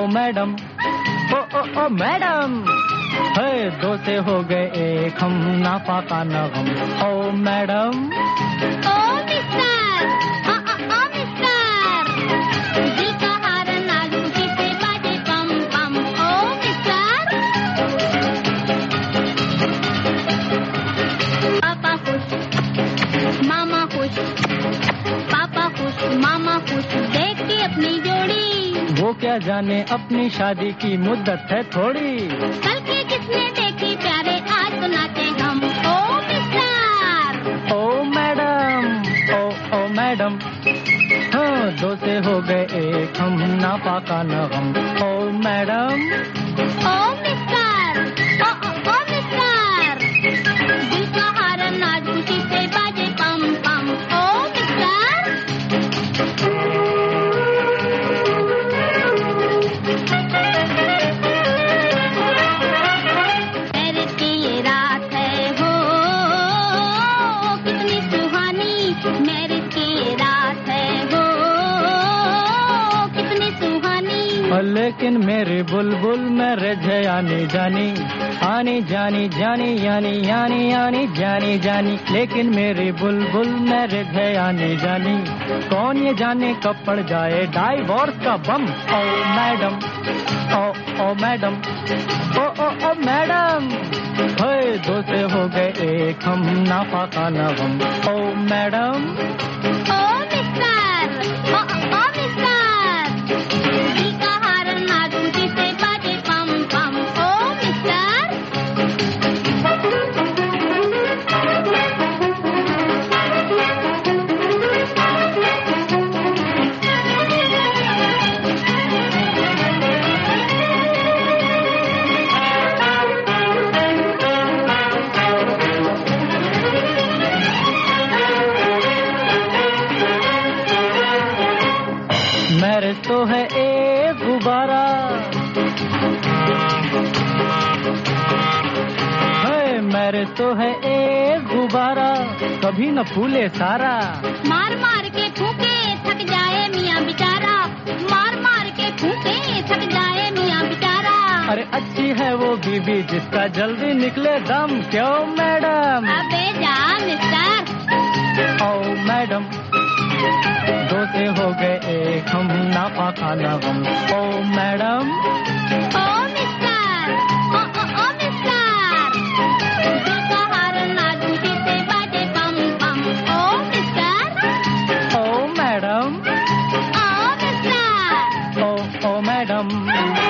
Madam, ओ madam, है दो से हो गए एक, हम ना पाका न गम। ओ मैडम, ओ मिस्टर, ओ मिस्टर, दिल का हार नाजुकी से बाजे पम पम। ओ मिस्टर, पापा खुश, मामा खुश, पापा खुश, मामा खुश, देख के अपनी जोड़ी। वो क्या जाने अपनी शादी की मुद्दत है थोड़ी। कल के किसने देखी प्यारे, आज तो नाचे हम। ओ मिस्टर, ओ मैडम, ओ मैडम, हाँ दो से हो गए एक, हम ना पाका न गम। ओ मैडम, ओ मिस्टर, ओ मिस्टर, दिल का हार नाजुकी से बाजे पम पम। ओ मिस्टर, मैरिज की ये रात है हो कितनी सुहानी, मैरिज की ये रात है हो कितनी सुहानी। लेकिन मेरी बुलबुल मैरिज है आनी जानी, आनी जानी जानी यानी यानी यानी जानी जानी। लेकिन मेरी बुलबुल मैरिज है आनी जानी, कौन ये जाने कब पड़ जाए डाइवोर्स का बम। ओ मैडम, ओ मैडम, ओ मैडम, है दो से हो गए एक, हम ना पाका न गम। ओ मैडम, ओ मिस्टर, ओ मिस्टर, दिल का हार नाजुकी से बाजे पम पम। ओ मिस्टर, मैरिज तो है एक गुब्बारा, है मैरिज तो है एक गुब्बारा, कभी न फूले सारा। मार मार के फूके थक जाए मियाँ बेचारा, मार मार के फूके थक जाए मियाँ बेचारा। अरे अच्छी है वो बीबी जिसका जल्दी निकले दम, क्यों मैडम। अबे जा मिस्टर, ओ मैडम, दो से हो गए एक, हम ना पाका न गम। ओ मैडम, ओ मिस्टर, ओ मिस्टर, दिल का हार नाजुकी से बाजे पम पम। ओ मिस्टर, ओ मैडम, ओ मिस्टर, ओ मैडम।